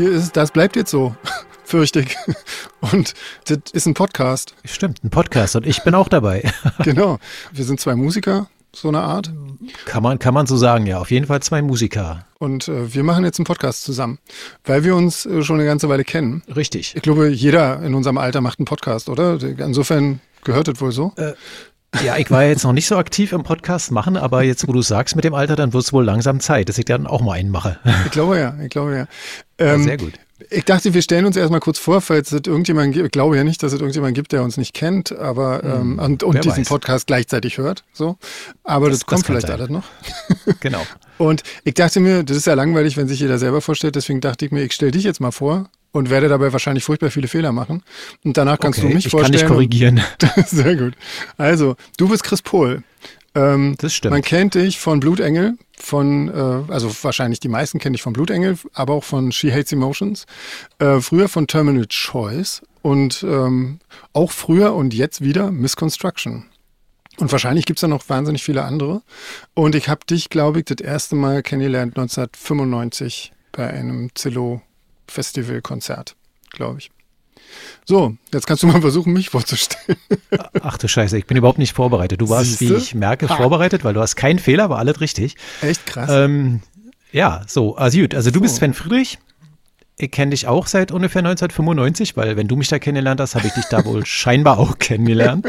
hier ist, das bleibt jetzt so, fürchte ich. Und das ist ein Podcast. Stimmt, ein Podcast und ich bin auch dabei. Genau, wir sind zwei Musiker, so eine Art. Kann man so sagen, ja, auf jeden Fall zwei Musiker. Und wir machen jetzt einen Podcast zusammen, weil wir uns schon eine ganze Weile kennen. Richtig. Ich glaube, jeder in unserem Alter macht einen Podcast, oder? Insofern gehört das wohl so. Ja, ich war jetzt noch nicht so aktiv im Podcast machen, aber jetzt, wo du sagst mit dem Alter, dann wird es wohl langsam Zeit, dass ich dann auch mal einen mache. Ich glaube ja. Ja, sehr gut. Ich dachte, wir stellen uns erstmal kurz vor, falls es irgendjemanden gibt. Ich glaube ja nicht, dass es irgendjemanden gibt, der uns nicht kennt, aber und diesen Podcast gleichzeitig hört. So. Aber das kommt vielleicht alles noch. Genau. Und ich dachte mir, das ist ja langweilig, wenn sich jeder selber vorstellt, deswegen dachte ich mir, ich stelle dich jetzt mal vor und werde dabei wahrscheinlich furchtbar viele Fehler machen. Und danach kannst du mich vorstellen. Ich kann dich korrigieren. Sehr gut. Also, du bist Chris Pohl. Das stimmt. Man kennt dich von Blutengel, also wahrscheinlich die meisten kennen dich von Blutengel, aber auch von She Hates Emotions. Früher von Terminal Choice und auch früher und jetzt wieder Misconstruction. Und wahrscheinlich gibt es da noch wahnsinnig viele andere. Und ich habe dich, glaube ich, das erste Mal kennengelernt 1995 bei einem Cello-Festival-Konzert, glaube ich. So, jetzt kannst du mal versuchen, mich vorzustellen. Ach du Scheiße, ich bin überhaupt nicht vorbereitet. Du warst, Siehste? wie ich merke, vorbereitet, weil du hast keinen Fehler, war alles richtig. Echt krass. Ja, so, also gut. Also du bist Sven Friedrich. Ich kenne dich auch seit ungefähr 1995, weil wenn du mich da kennengelernt hast, habe ich dich da wohl scheinbar auch kennengelernt.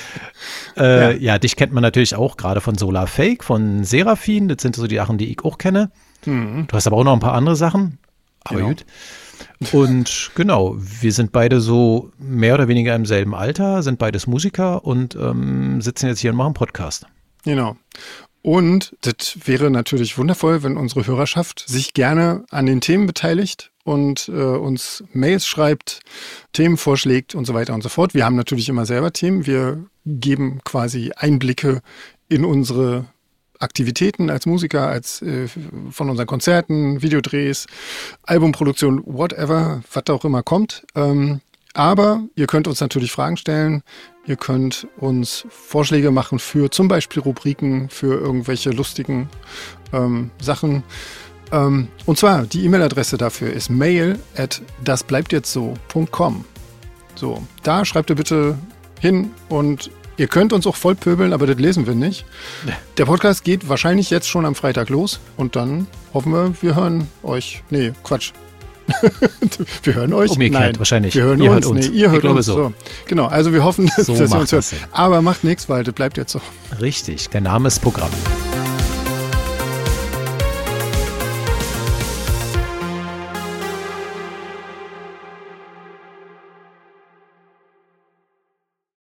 Ja, dich kennt man natürlich auch gerade von Solar Fake, von Seraphin. Das sind so die Sachen, die ich auch kenne. Du hast aber auch noch ein paar andere Sachen. Aber Genau. gut. Und genau, wir sind beide so mehr oder weniger im selben Alter, sind beides Musiker und sitzen jetzt hier und machen Podcast. Genau. Und das wäre natürlich wundervoll, wenn unsere Hörerschaft sich gerne an den Themen beteiligt und uns Mails schreibt, Themen vorschlägt und so weiter und so fort. Wir haben natürlich immer selber Themen. Wir geben quasi Einblicke in unsere Aktivitäten als Musiker, als von unseren Konzerten, Videodrehs, Albumproduktion, whatever, was da auch immer kommt. Aber ihr könnt uns natürlich Fragen stellen. Ihr könnt uns Vorschläge machen für zum Beispiel Rubriken, für irgendwelche lustigen Sachen. Und zwar, die E-Mail-Adresse dafür ist mail@dasbleibtjetztso.com. So, da schreibt ihr bitte hin und ihr könnt uns auch voll pöbeln, aber das lesen wir nicht. Der Podcast geht wahrscheinlich jetzt schon am Freitag los und dann hoffen wir hören euch. Nee, Quatsch. Wir hören euch. Umgekehrt, Nein, wahrscheinlich. Wir hören ihr uns. Hört uns. Nee, ihr hört ich glaube uns. so. Genau, also wir hoffen, dass So ihr macht uns hört. das Sinn. Aber macht nichts, weil das bleibt jetzt so. Richtig, der Name ist Programm.